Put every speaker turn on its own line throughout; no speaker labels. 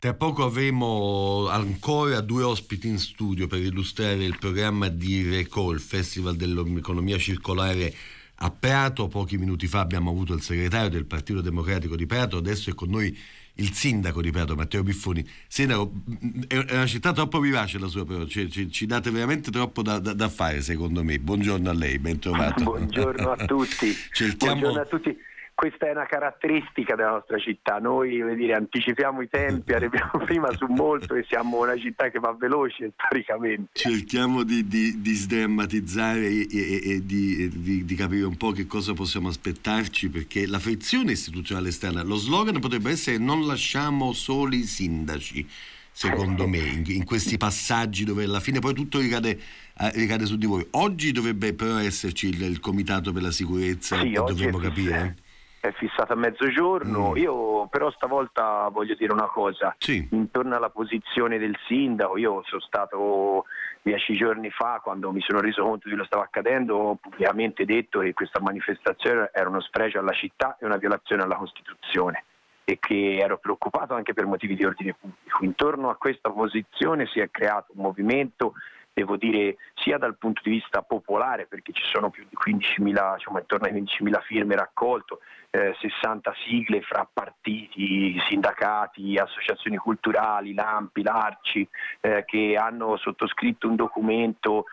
Tra poco avremo ancora 2 ospiti in studio per illustrare il programma di RECO, il Festival dell'Economia Circolare a Prato. Pochi minuti fa abbiamo avuto il segretario del Partito Democratico di Prato, adesso è con noi il sindaco di Prato, Matteo Biffoni. Sindaco, è una città troppo vivace la sua, però ci date veramente troppo da fare, secondo me. Buongiorno a lei, ben trovato.
Buongiorno a tutti. Buongiorno a tutti. Questa è una caratteristica della nostra città, noi anticipiamo i tempi, arriviamo prima su molto e siamo una città che va veloce storicamente.
Cerchiamo di sdrammatizzare e di capire un po' che cosa possiamo aspettarci, perché la frizione istituzionale esterna, lo slogan potrebbe essere non lasciamo soli i sindaci, secondo me, in questi passaggi dove alla fine poi tutto ricade su di voi. Oggi dovrebbe però esserci il comitato per la sicurezza,
sì,
dovremmo capire.
È fissato a mezzogiorno. Io però stavolta voglio dire una cosa,
sì.
Intorno alla posizione del sindaco. Io sono stato 10 giorni fa, quando mi sono reso conto di quello che stava accadendo, ho pubblicamente detto che questa manifestazione era uno sfregio alla città e una violazione alla Costituzione, e che ero preoccupato anche per motivi di ordine pubblico. Intorno a questa posizione si è creato un movimento, devo dire, sia dal punto di vista popolare, perché ci sono più di 15.000, intorno ai 15.000 firme raccolte, 60 sigle fra partiti, sindacati, associazioni culturali, l'ANPI, l'ARCI, che hanno sottoscritto un documento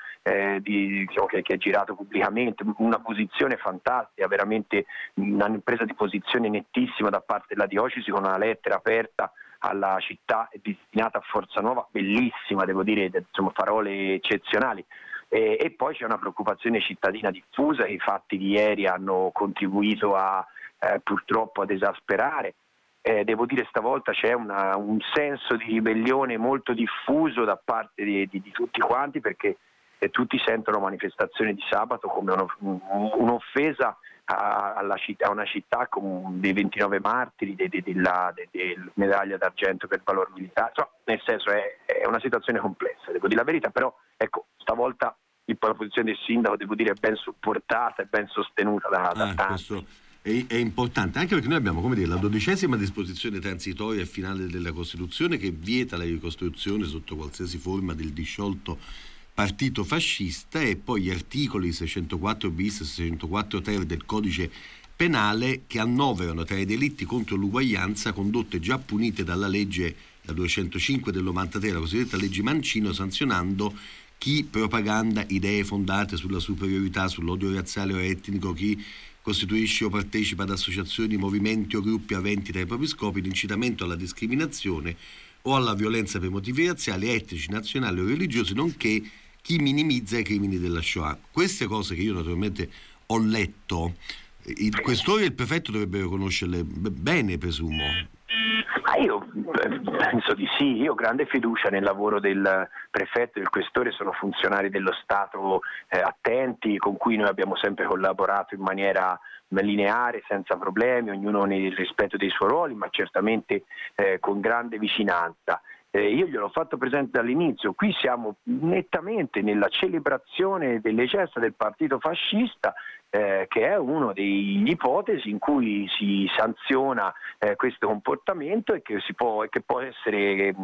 che è girato pubblicamente, una posizione fantastica, veramente una presa di posizione nettissima da parte della diocesi, con una lettera aperta alla città destinata a Forza Nuova, bellissima, devo dire, parole eccezionali. E poi c'è una preoccupazione cittadina diffusa che i fatti di ieri hanno contribuito purtroppo ad esasperare. Devo dire, stavolta c'è un senso di ribellione molto diffuso da parte di tutti quanti, perché tutti sentono la manifestazione di sabato come un'offesa a una città con dei 29 martiri, della medaglia d'argento per valor militare. Nel senso, è una situazione complessa, devo dire la verità, però ecco, stavolta la posizione del sindaco, devo dire, è ben supportata e ben sostenuta da tanti.
Questo è importante, anche perché noi abbiamo, la 12ª disposizione transitoria e finale della Costituzione, che vieta la ricostruzione sotto qualsiasi forma del disciolto partito fascista, e poi gli articoli 604 bis e 604 ter del codice penale, che annoverano tra i delitti contro l'uguaglianza condotte già punite dalla legge 205 del 93, la cosiddetta legge Mancino, sanzionando chi propaganda idee fondate sulla superiorità, sull'odio razziale o etnico, chi costituisce o partecipa ad associazioni, movimenti o gruppi aventi tra i propri scopi l'incitamento alla discriminazione o alla violenza per motivi razziali, etnici, nazionali o religiosi, nonché chi minimizza i crimini della Shoah. Queste cose che io naturalmente ho letto, il questore e il prefetto dovrebbero conoscerle bene, presumo.
Io penso di sì, io ho grande fiducia nel lavoro del prefetto e del questore, sono funzionari dello Stato attenti, con cui noi abbiamo sempre collaborato in maniera lineare, senza problemi, ognuno nel rispetto dei suoi ruoli, ma certamente con grande vicinanza. Io gliel'ho fatto presente dall'inizio, qui siamo nettamente nella celebrazione delle gesta del partito fascista, che è una delle ipotesi in cui si sanziona questo comportamento e che può essere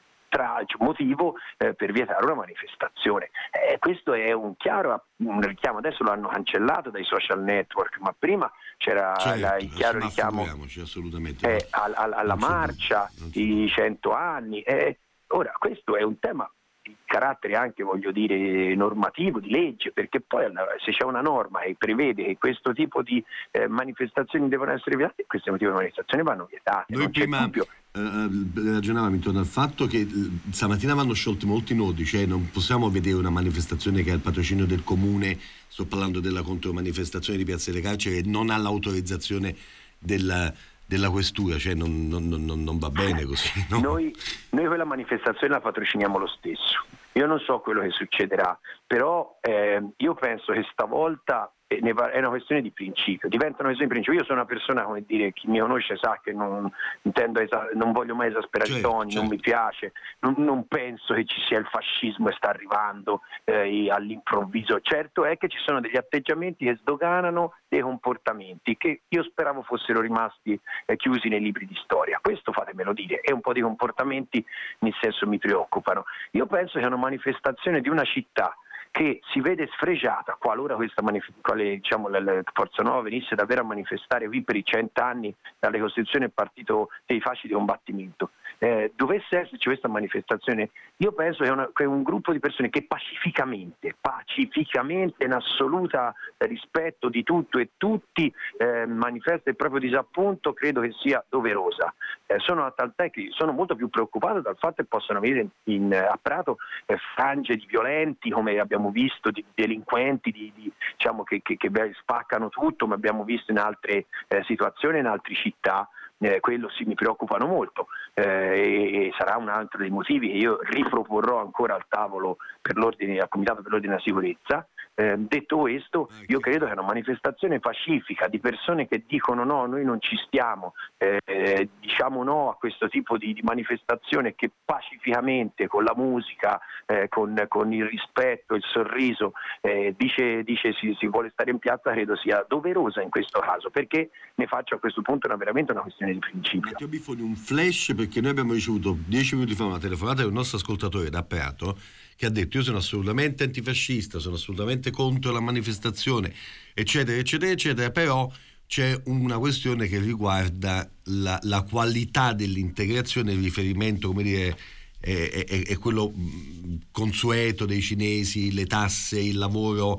motivo per vietare una manifestazione. Questo è un chiaro richiamo, adesso l'hanno cancellato dai social network, ma prima c'era il chiaro richiamo
assolutamente,
alla marcia, i 100 anni. Ora, questo è un tema di carattere anche, voglio dire, normativo, di legge, perché poi se c'è una norma che prevede che questo tipo di manifestazioni devono essere vietate, questo tipo di manifestazioni vanno vietate.
Noi prima ragionavamo intorno al fatto che stamattina vanno sciolti molti nodi, cioè non possiamo vedere una manifestazione che ha il patrocinio del comune, sto parlando della contromanifestazione di Piazza delle Carceri, e non ha l'autorizzazione della questura, cioè non va bene così, no?
Noi quella manifestazione la patrociniamo lo stesso. Io non so quello che succederà, però io penso che stavolta è una questione di principio, diventa una questione di principio. Io sono una persona, come dire, chi mi conosce sa che non voglio mai esasperare i toni, non mi piace, non penso che ci sia il fascismo e sta arrivando all'improvviso. Certo è che ci sono degli atteggiamenti che sdoganano dei comportamenti che io speravo fossero rimasti chiusi nei libri di storia. Questo fatemelo dire, e un po' di comportamenti nel senso mi preoccupano. Io penso che è una manifestazione di una città che si vede sfregiata qualora questa la Forza Nuova venisse davvero a manifestare qui per i 100 anni dalle Costituzione del Partito dei Fasci di Combattimento. Dovesse esserci questa manifestazione, io penso che un gruppo di persone che pacificamente, in assoluta rispetto di tutto e tutti, manifesta il proprio disappunto, credo che sia doverosa. Sono a tal te che sono molto più preoccupato dal fatto che possano venire a Prato frange di violenti, come abbiamo visto, di delinquenti che spaccano tutto, ma abbiamo visto in altre situazioni, in altre città. Quello sì, mi preoccupano molto, e sarà un altro dei motivi che io riproporrò ancora al tavolo al Comitato per l'Ordine e la Sicurezza. Detto questo, io credo che è una manifestazione pacifica di persone che dicono no, noi non ci stiamo, diciamo no a questo tipo di manifestazione che pacificamente, con la musica, con il rispetto, il sorriso, dice si vuole stare in piazza, credo sia doverosa in questo caso, perché ne faccio a questo punto veramente una questione di principio.
Matteo Biffoni, un flash, perché noi abbiamo ricevuto 10 minuti fa una telefonata del nostro ascoltatore da Prato che ha detto: io sono assolutamente antifascista, sono assolutamente contro la manifestazione, eccetera eccetera eccetera, però c'è una questione che riguarda la qualità dell'integrazione, il riferimento, come dire, è quello consueto dei cinesi, le tasse, il lavoro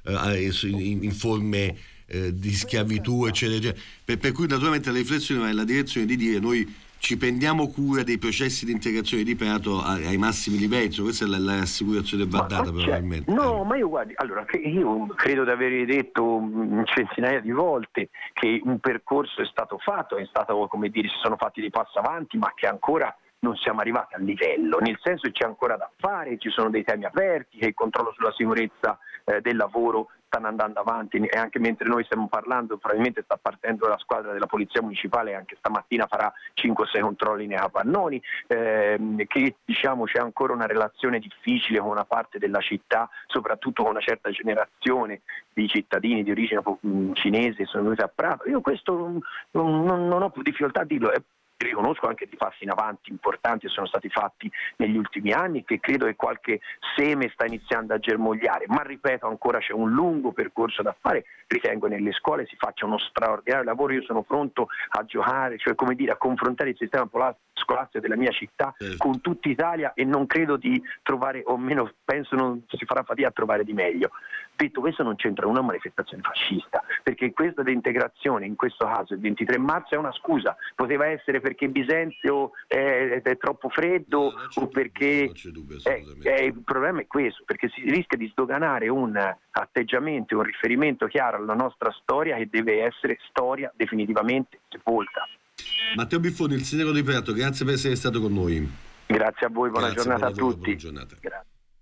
in forme di schiavitù, eccetera, eccetera. Per cui naturalmente la riflessione va nella direzione di dire: noi ci prendiamo cura dei processi di integrazione di Prato ai massimi livelli. Questa è la rassicurazione che va data, probabilmente.
No, ma io guardi, allora, io credo di aver detto centinaia di volte che un percorso è stato fatto, è stato, come dire, si sono fatti dei passi avanti, ma che ancora non siamo arrivati al livello, nel senso che c'è ancora da fare, ci sono dei temi aperti, che il controllo sulla sicurezza del lavoro stanno andando avanti, e anche mentre noi stiamo parlando probabilmente sta partendo la squadra della Polizia Municipale, anche stamattina farà 5-6 controlli nei capannoni, che diciamo c'è ancora una relazione difficile con una parte della città, soprattutto con una certa generazione di cittadini di origine cinese che sono venuti a Prato. Io questo non ho difficoltà a dirlo. Riconosco anche di passi in avanti importanti che sono stati fatti negli ultimi anni, che credo che qualche seme sta iniziando a germogliare, ma ripeto, ancora c'è un lungo percorso da fare. Ritengo nelle scuole si faccia uno straordinario lavoro. Io sono pronto a giocare, cioè come dire, a confrontare il sistema scolastico della mia città con tutta Italia, e non credo di trovare, o meno penso non si farà fatica a trovare di meglio. Detto questo, non c'entra una manifestazione fascista, perché questa integrazione, in questo caso il 23 marzo, è una scusa. Poteva essere perché Bisenzio è troppo freddo, o perché il problema è questo, perché si rischia di sdoganare un atteggiamento, un riferimento chiaro alla nostra storia, che deve essere storia definitivamente sepolta.
Matteo Biffoni, il sindaco di Prato, grazie per essere stato con noi.
Grazie a voi, buona giornata a tutti.
Buona giornata.
Grazie.